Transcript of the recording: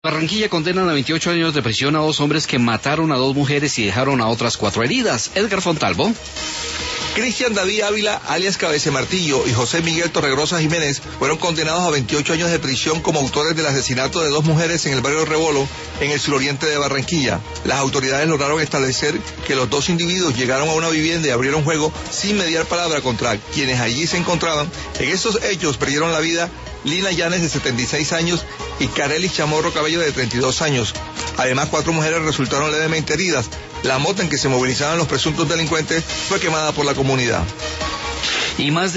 Barranquilla condenan a 28 años de prisión a 2 hombres que mataron a 2 mujeres y dejaron a otras 4 heridas. Edgar Fontalvo. Cristian David Ávila, alias Cabece Martillo, y José Miguel Torregrosa Jiménez fueron condenados a 28 años de prisión como autores del asesinato de 2 mujeres en el barrio Rebolo, en el suroriente de Barranquilla. Las autoridades lograron establecer que los 2 individuos llegaron a una vivienda y abrieron fuego sin mediar palabra contra quienes allí se encontraban. En estos hechos perdieron la vida Lina Llanes, de 76 años, y Carelis Chamorro Cabello, de 32 años. Además, 4 mujeres resultaron levemente heridas. La moto en que se movilizaban los presuntos delincuentes fue quemada por la comunidad. Y más de